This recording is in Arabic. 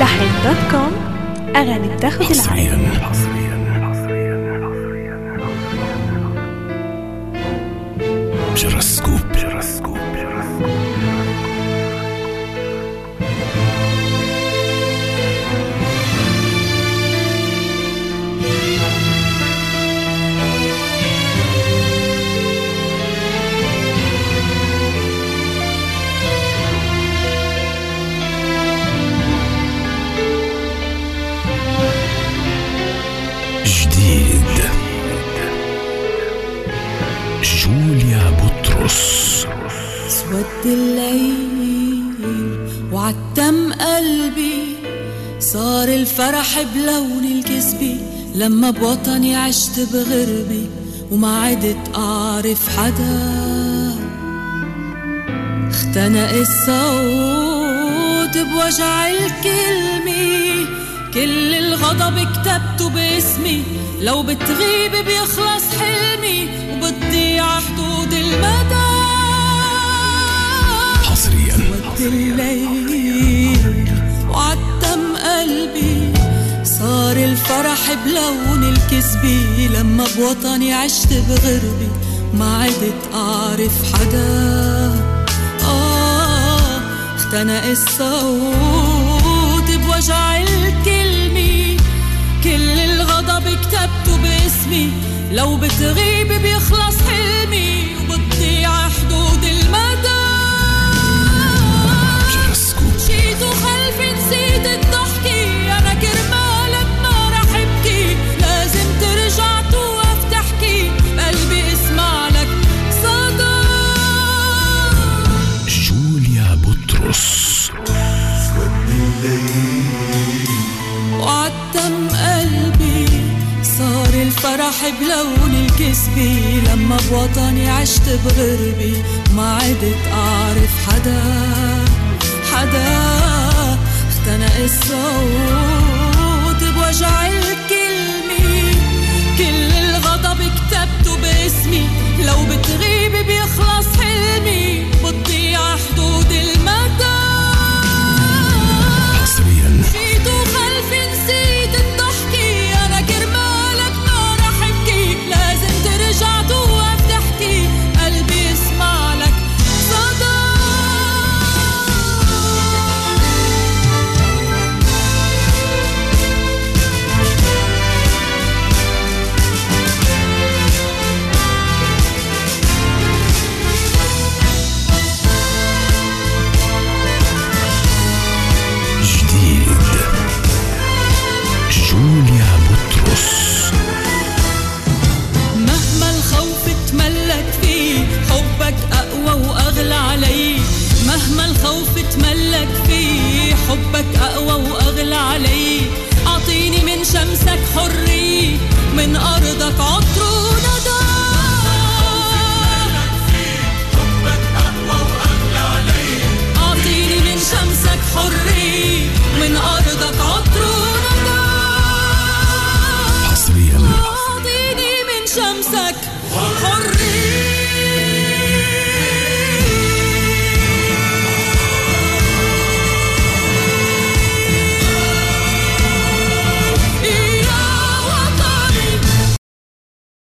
لحن.com أغاني بتاخد العالم. جيروسكوب. جديد جوليا بطرس. سود الليل وعتم قلبي، صار الفرح بلون الكذبي، لما بوطني عشت بغربي وما عدت أعرف حدا. اختنق الصوت بوجع الكلمة، كل الغضب كتبته باسمي، لو بتغيب بيخلص حلمي وبتضيع حدود المدى. حصريا سود الليل وعتم قلبي، صار الفرح بلون الكذبي، لما بوطني عشت بغربي ما عدت أعرف حدا. اختنق الصوت بوجع الكلمة، كل الغضب كتبته باسمي، لو بتغيب بيخلص حلمي وبتضيع حدود المدى. مشيت وخلفي نسيت الضحكي، أنا كرمالك ما رح ابكي، لازم ترجع توقف تحكي، قلبي اسمع لك صدى. جوليا بطرس. سود الليل وعتم قلبي، صار الفرح بلون الكذبي، لما بوطني عشت بغربي ما عدت أعرف حدا. اختنق الصوت بوجع الكلمة، كل الغضب كتبته باسمي، لو بتغيب بيخلص حلمي بتضيع حدود المدى. مشيت وخلفي نسيت الضحكي، أنا كرمالك ما رح ابكي، لازم ترجع توقف تحكي، قلبي يسمع لك صدى. جوليا بطرس. مهما الخوف تملك فيه، حبك أقوى وأغلى علي، مهما الخوف تملك فيه، حبك أقوى وأغلى علي. أعطيني من شمسك حرية، من أرضك عطر وندى. أعطيني من شمسك حرية،